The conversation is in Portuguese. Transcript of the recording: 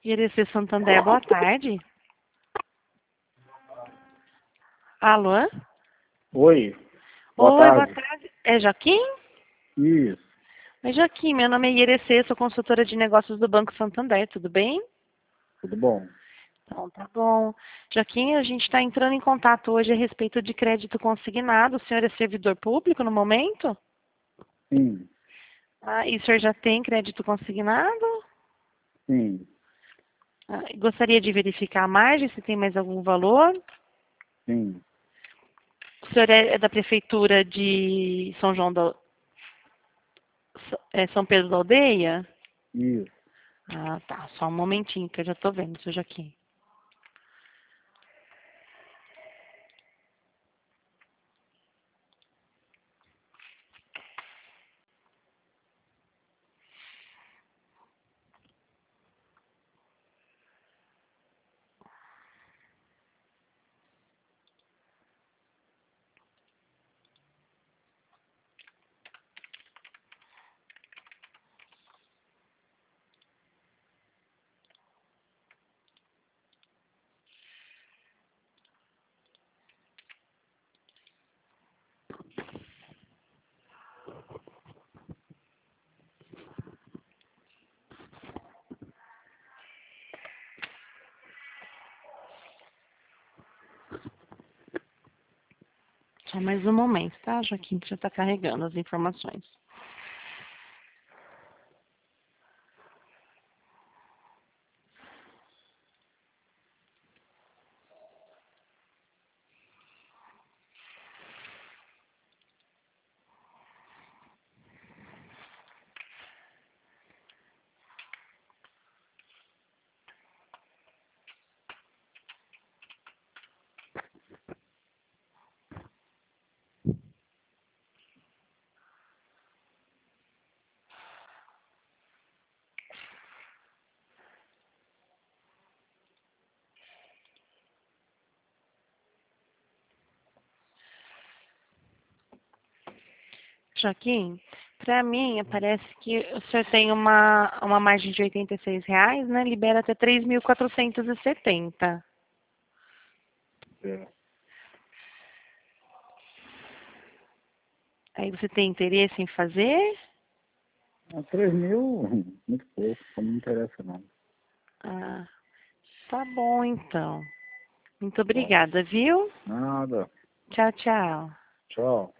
IRC Santander, boa tarde. Alô? Oi, boa Oi, boa tarde. tarde. É Joaquim? Isso, Oi, Joaquim, meu nome é IRC, sou consultora de negócios do Banco Santander, tudo bem? tudo bom? Então, tá bom. Joaquim, a gente está entrando em contato hoje a respeito de crédito consignado. O senhor é servidor público no momento? Sim, Ah, e o senhor já tem crédito consignado? sim, Ah, e gostaria de verificar a margem, se tem mais algum valor. sim, O senhor é da prefeitura de São João da... São Pedro da Aldeia? isso. Ah, tá. Só um momentinho que eu já tô vendo, seu Joaquim. Só mais um momento, tá, Joaquim, que já tá carregando as informações. Joaquim, para mim, parece que o senhor tem uma margem de R$ 86, né? Libera até 3.470. É. Aí você tem interesse em fazer? 3.000, muito pouco, não me interessa não. Ah, tá bom então. Muito Bom, obrigada, viu? nada, Tchau, tchau. tchau.